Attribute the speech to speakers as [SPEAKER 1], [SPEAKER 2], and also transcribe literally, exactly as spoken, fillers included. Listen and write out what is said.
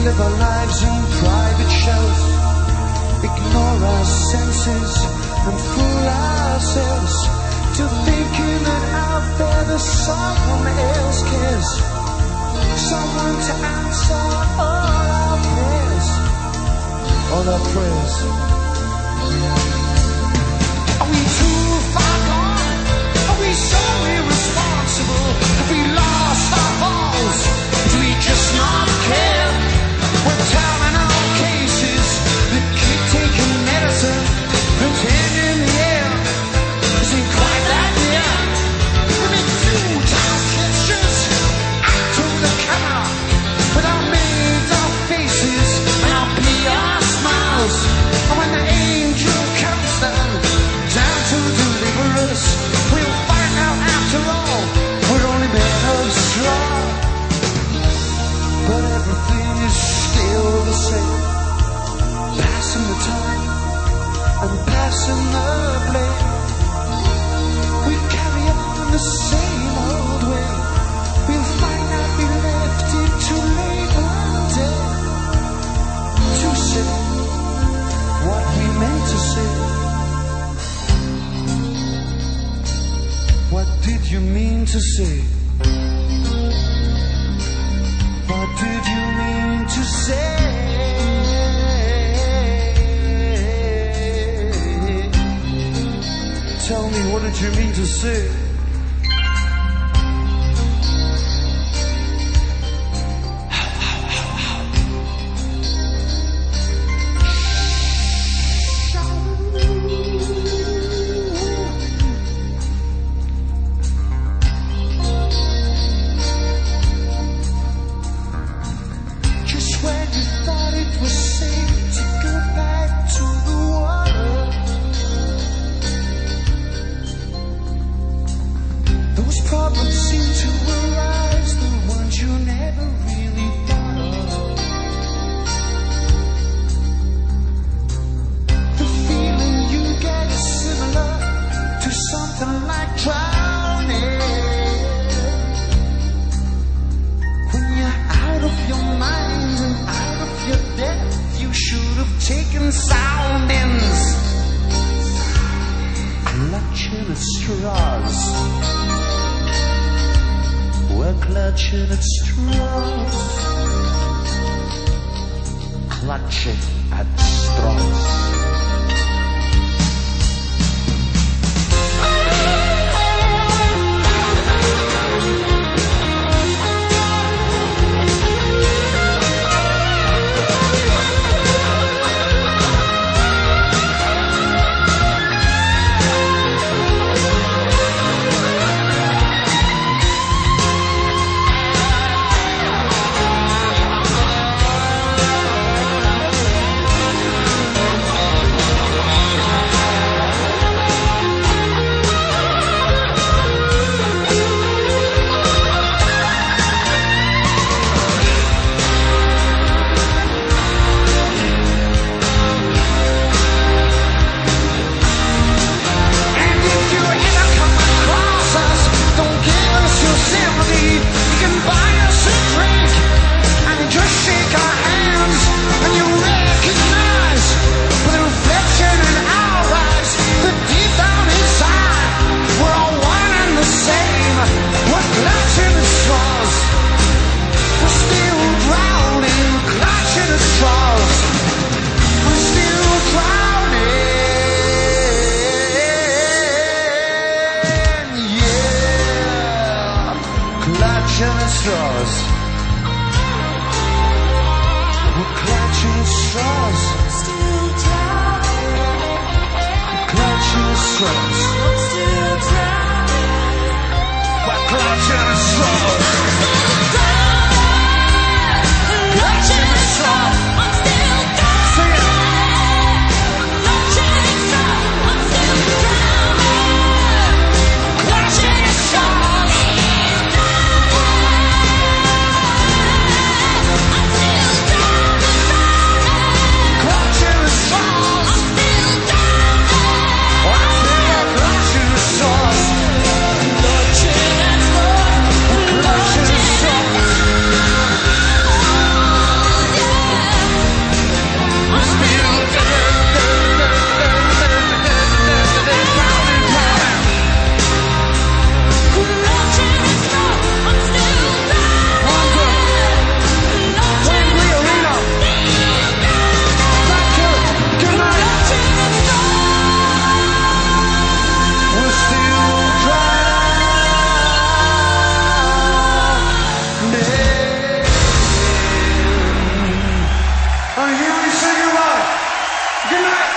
[SPEAKER 1] live our lives in private shells, ignore our senses and fool ourselves to thinking that out there there's someone else cares, someone to answer all our prayers, all our prayers. Are we too far gone? Are we so irresponsible? Have we lost our balls? Do we just not care? We're terminal cases that keep taking medicine, pretending the air isn't quite that near. We make futile gestures out to the camera with our made up faces and our P R smiles. And when the angel comes down, down to deliver us, we'll find out after all we're only made of straw. But everything is still the same, passing the time and passing the blame. We carry on the same old way. We'll find out we left it too late one day to say what we meant to say. What did you mean to say? What did you mean to say? Tell me, what did you mean to say?
[SPEAKER 2] Clutching at straws.
[SPEAKER 1] Good night.